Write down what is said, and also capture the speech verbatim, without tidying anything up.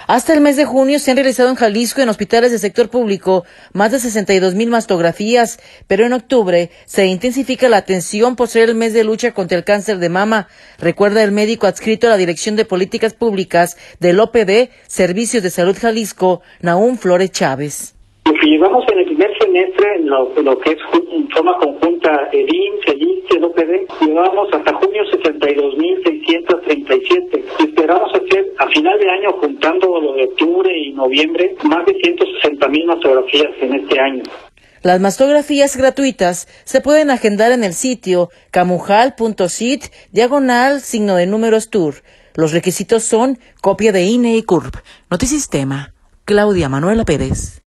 Hasta el mes de junio se han realizado en Jalisco, en hospitales del sector público, más de sesenta y dos mil mastografías, pero en octubre se intensifica la atención por ser el mes de lucha contra el cáncer de mama, recuerda el médico adscrito a la Dirección de Políticas Públicas del O P D, Servicios de Salud Jalisco, Nahum Flores Chávez. Lo que llevamos en el primer semestre, en lo, lo que es en forma conjunta el I M S S, el I S S S, el O P D, llevamos hasta junio sesenta y dos mil seiscientos treinta y siete. Esperamos hacer a final de año, juntando lo de octubre y noviembre, más de ciento sesenta mil mastografías en este año. Las mastografías gratuitas se pueden agendar en el sitio camujal punto sit, diagonal, signo de números tour. Los requisitos son copia de I N E y C U R P. Notisistema, Claudia Manuela Pérez.